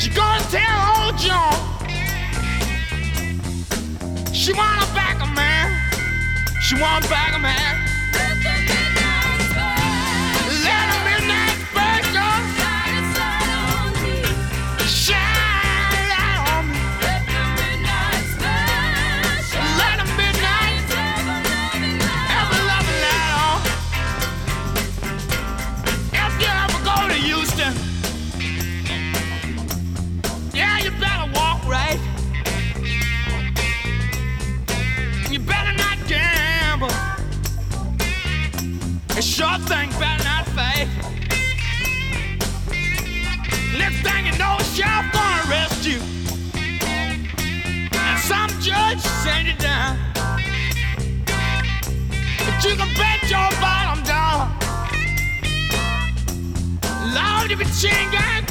She gonna tell old John she wanna back a man. She wanna back a man. Let the midnight special shine light on me. Let the midnight ever loving light on. If you ever go to Houston, yeah, you better walk right. You better not gamble. A sure thing better not fake. Next thing you know, sheriff gonna arrest you, and some judge send you down. But you can bet your bottom dollar, Lord, if you ain't got